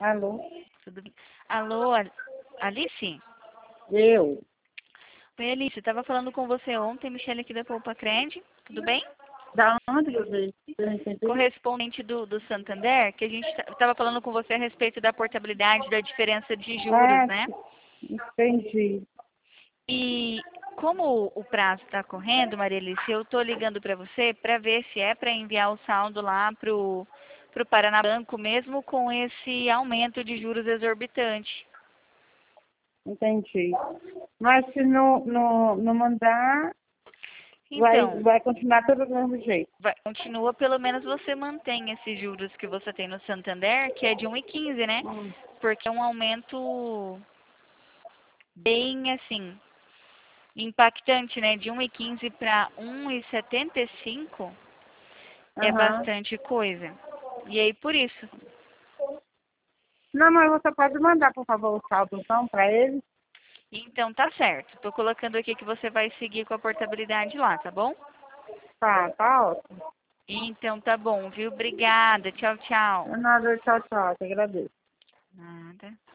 Alô? Tudo bem? Alô, Alice? Eu? Oi, Alice, eu estava falando com você ontem, Michelle aqui da Poupa Cred, tudo bem? Da onde você? Eu não entendi. Correspondente do Santander, que a gente estava falando com você a respeito da portabilidade, da diferença de juros, Ah, né? entendi. E como o prazo está correndo, Maria Alice, eu estou ligando para você para ver se é para enviar o saldo lá pro Paraná Banco, mesmo com esse aumento de juros exorbitante. Entendi. Mas se não mandar, Então, vai continuar tudo do mesmo jeito. continua, pelo menos você mantém esses juros que você tem no Santander, que é de 1,15, né? Hum. Porque é um aumento bem, assim, impactante, né? De 1,15 para 1,75 é Aham. bastante coisa. E aí, por isso. Não, mas você pode mandar, por favor, o saldo então para ele? Então, tá certo. Tô colocando aqui que você vai seguir com a portabilidade lá, tá bom? Tá ótimo. Então, tá bom, viu? Obrigada. Tchau, tchau. Nada, tchau, tchau. Te agradeço. Nada.